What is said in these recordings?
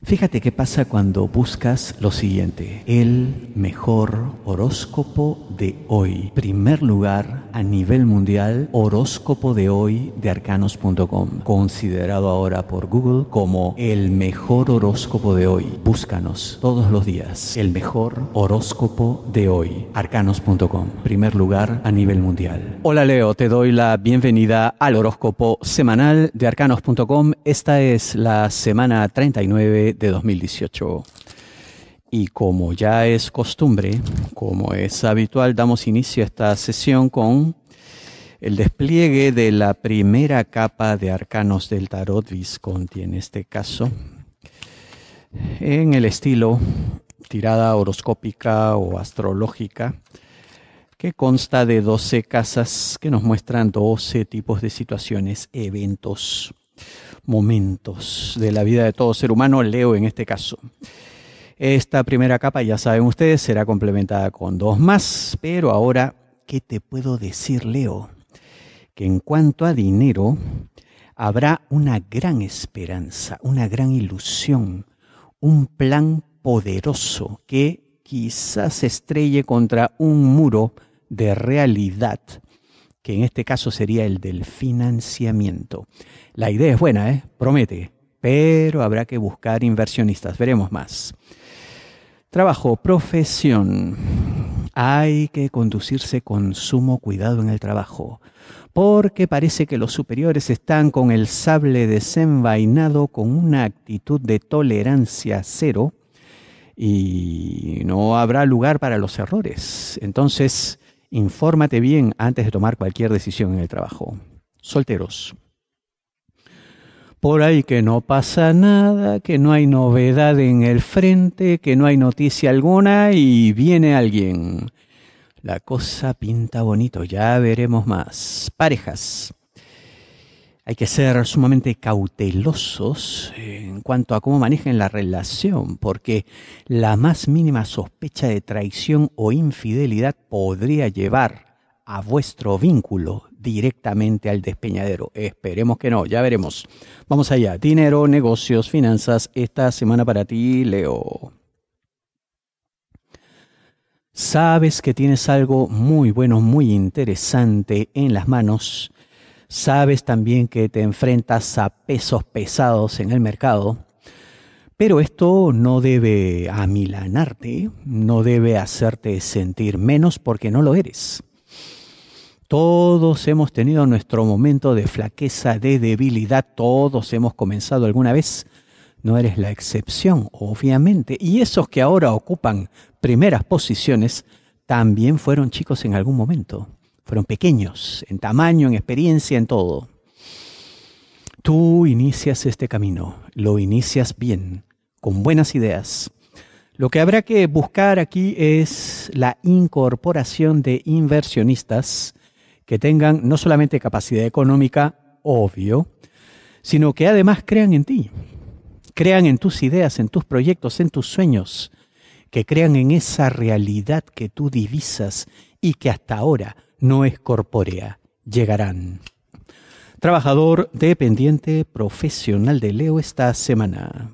Fíjate qué pasa cuando buscas lo siguiente: el mejor horóscopo de hoy. Primer lugar a nivel mundial, horóscopo de hoy de arcanos.com, considerado ahora por Google como el mejor horóscopo de hoy. Búscanos todos los días. El mejor horóscopo de hoy, arcanos.com, primer lugar a nivel mundial. Hola Leo, te doy la bienvenida al horóscopo semanal de arcanos.com. Esta es la semana 39 de 2018. Y como ya es costumbre, como es habitual, damos inicio a esta sesión con el despliegue de la primera capa de arcanos del tarot Visconti, en este caso, en el estilo tirada horoscópica o astrológica, que consta de 12 casas que nos muestran 12 tipos de situaciones, eventos, momentos de la vida de todo ser humano, Leo en este caso. Esta primera capa, ya saben ustedes, será complementada con 2 más, pero ahora, ¿qué te puedo decir, Leo? Que en cuanto a dinero, habrá una gran esperanza, una gran ilusión, un plan poderoso que quizás se estrelle contra un muro de realidad, que en este caso sería el del financiamiento. La idea es buena, promete, pero habrá que buscar inversionistas, veremos más. Trabajo, profesión. Hay que conducirse con sumo cuidado en el trabajo, porque parece que los superiores están con el sable desenvainado, con una actitud de tolerancia cero, y no habrá lugar para los errores. Entonces, infórmate bien antes de tomar cualquier decisión en el trabajo. Solteros. Por ahí que no pasa nada, que no hay novedad en el frente, que no hay noticia alguna y viene alguien. La cosa pinta bonito, ya veremos más. Parejas. Hay que ser sumamente cautelosos en cuanto a cómo manejen la relación, porque la más mínima sospecha de traición o infidelidad podría llevar a vuestro vínculo directamente al despeñadero. Esperemos que no, ya veremos. Vamos allá. Dinero, negocios, finanzas. Esta semana para ti, Leo. Sabes que tienes algo muy bueno, muy interesante en las manos. Sabes también que te enfrentas a pesos pesados en el mercado. Pero esto no debe amilanarte, no debe hacerte sentir menos porque no lo eres. Todos hemos tenido nuestro momento de flaqueza, de debilidad. Todos hemos comenzado alguna vez. No eres la excepción, obviamente. Y esos que ahora ocupan primeras posiciones también fueron chicos en algún momento. Fueron pequeños, en tamaño, en experiencia, en todo. Tú inicias este camino. Lo inicias bien, con buenas ideas. Lo que habrá que buscar aquí es la incorporación de inversionistas que tengan no solamente capacidad económica, obvio, sino que además crean en ti, crean en tus ideas, en tus proyectos, en tus sueños, que crean en esa realidad que tú divisas y que hasta ahora no es corpórea. Llegarán. Trabajador, dependiente, profesional de Leo esta semana.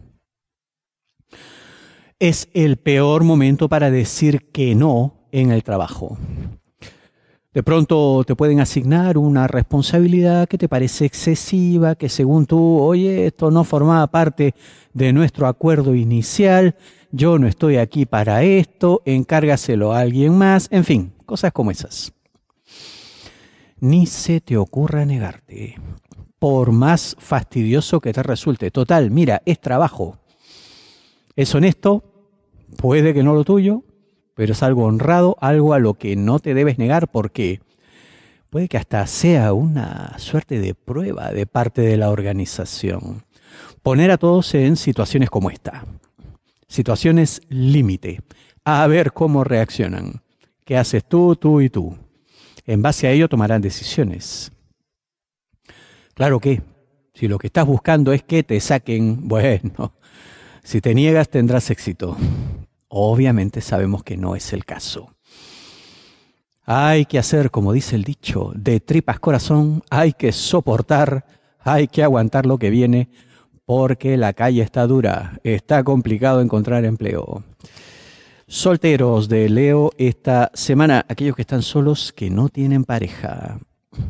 Es el peor momento para decir que no en el trabajo. De pronto te pueden asignar una responsabilidad que te parece excesiva, que según tú, oye, esto no formaba parte de nuestro acuerdo inicial, yo no estoy aquí para esto, encárgaselo a alguien más, en fin, cosas como esas. Ni se te ocurra negarte, por más fastidioso que te resulte. Total, mira, es trabajo, es honesto, puede que no lo tuyo, pero es algo honrado, algo a lo que no te debes negar porque puede que hasta sea una suerte de prueba de parte de la organización. Poner a todos en situaciones como esta, situaciones límite, a ver cómo reaccionan. ¿Qué haces tú, tú y tú? En base a ello tomarán decisiones. Claro que, si lo que estás buscando es que te saquen, bueno, si te niegas tendrás éxito. Obviamente sabemos que no es el caso. Hay que hacer, como dice el dicho, de tripas corazón, hay que soportar, hay que aguantar lo que viene, porque la calle está dura, está complicado encontrar empleo. Solteros de Leo esta semana, aquellos que están solos, que no tienen pareja.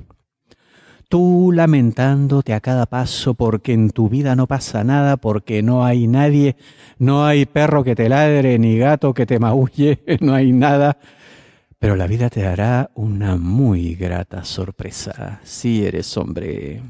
Tú lamentándote a cada paso porque en tu vida no pasa nada, porque no hay nadie, no hay perro que te ladre, ni gato que te maulle, no hay nada. Pero la vida te dará una muy grata sorpresa si eres hombre.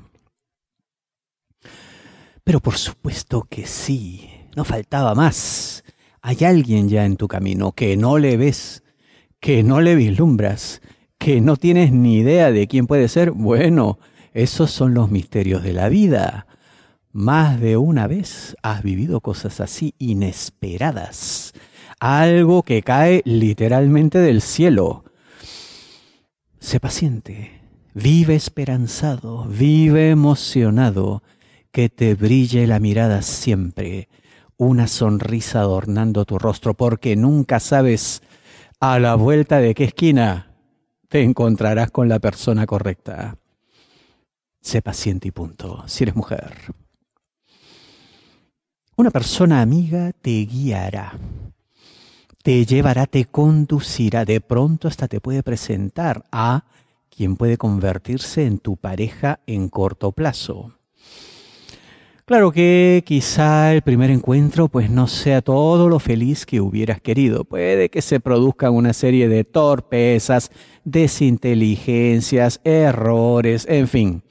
Pero por supuesto que sí, no faltaba más. Hay alguien ya en tu camino que no le ves, que no le vislumbras, que no tienes ni idea de quién puede ser. Bueno, esos son los misterios de la vida. Más de una vez has vivido cosas así inesperadas. Algo que cae literalmente del cielo. Sé paciente, vive esperanzado, vive emocionado, que te brille la mirada siempre, una sonrisa adornando tu rostro, porque nunca sabes a la vuelta de qué esquina te encontrarás con la persona correcta. Sé paciente y punto, si eres mujer. Una persona amiga te guiará, te llevará, te conducirá, de pronto hasta te puede presentar a quien puede convertirse en tu pareja en corto plazo. Claro que quizá el primer encuentro pues no sea todo lo feliz que hubieras querido. Puede que se produzcan una serie de torpezas, desinteligencias, errores, en fin.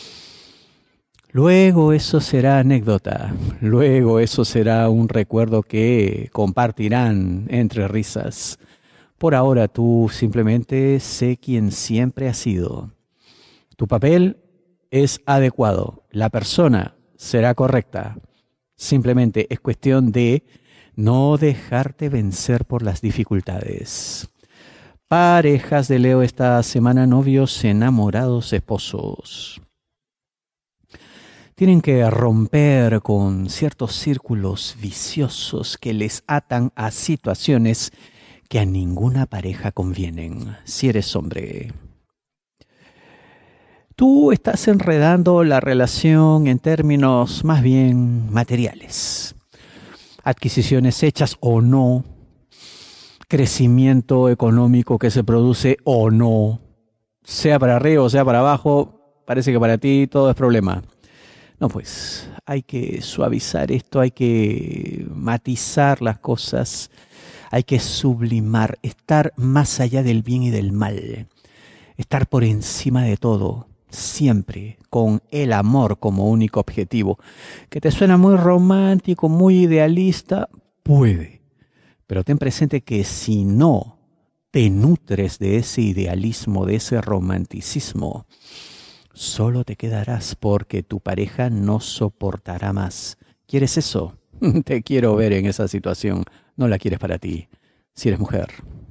Luego eso será anécdota, luego eso será un recuerdo que compartirán entre risas. Por ahora tú simplemente sé quien siempre has sido. Tu papel es adecuado, la persona será correcta. Simplemente es cuestión de no dejarte vencer por las dificultades. Parejas de Leo esta semana, novios, enamorados, esposos. Tienen que romper con ciertos círculos viciosos que les atan a situaciones que a ninguna pareja convienen, si eres hombre. Tú estás enredando la relación en términos más bien materiales. Adquisiciones hechas o no, crecimiento económico que se produce o no, sea para arriba o sea para abajo, parece que para ti todo es problema. No, pues hay que suavizar esto, hay que matizar las cosas, hay que sublimar, estar más allá del bien y del mal, estar por encima de todo, siempre con el amor como único objetivo. Que te suena muy romántico, muy idealista, puede, pero ten presente que si no te nutres de ese idealismo, de ese romanticismo, solo te quedarás porque tu pareja no soportará más. ¿Quieres eso? Te quiero ver en esa situación. No la quieres para ti, si eres mujer.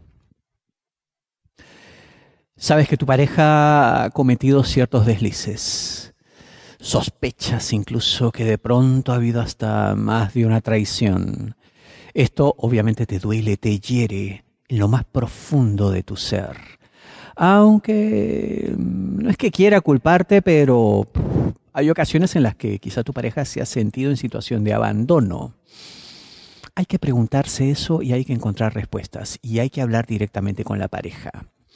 Sabes que tu pareja ha cometido ciertos deslices. Sospechas incluso que de pronto ha habido hasta más de una traición. Esto obviamente te duele, te hiere en lo más profundo de tu ser. Aunque no es que quiera culparte, pero hay ocasiones en las que quizá tu pareja se ha sentido en situación de abandono. Hay que preguntarse eso y hay que encontrar respuestas y hay que hablar directamente con la pareja.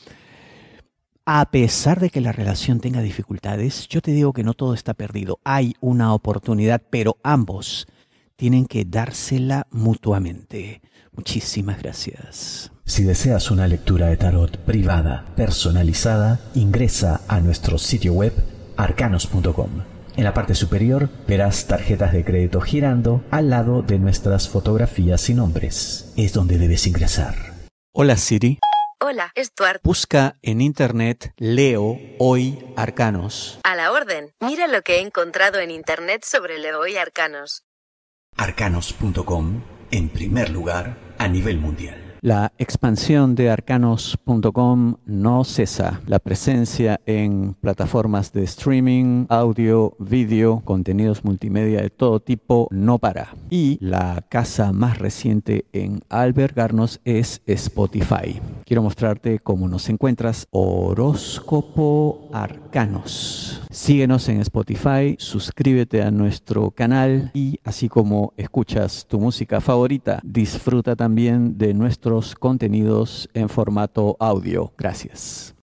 A pesar de que la relación tenga dificultades, yo te digo que no todo está perdido. Hay una oportunidad, pero ambos tienen que dársela mutuamente. Muchísimas gracias. Si deseas una lectura de tarot privada, personalizada, ingresa a nuestro sitio web arcanos.com. En la parte superior verás tarjetas de crédito girando al lado de nuestras fotografías y nombres. Es donde debes ingresar. Hola Siri. Hola, Stuart. Busca en internet Leo Hoy Arcanos. A la orden. Mira lo que he encontrado en internet sobre Leo y Arcanos. Arcanos.com, en primer lugar a nivel mundial. La expansión de arcanos.com no cesa. La presencia en plataformas de streaming, audio, vídeo, contenidos multimedia de todo tipo no para. Y la casa más reciente en albergarnos es Spotify. Quiero mostrarte cómo nos encuentras. Horóscopo Arcanos. Síguenos en Spotify, suscríbete a nuestro canal y así como escuchas tu música favorita, disfruta también de nuestros contenidos en formato audio. Gracias.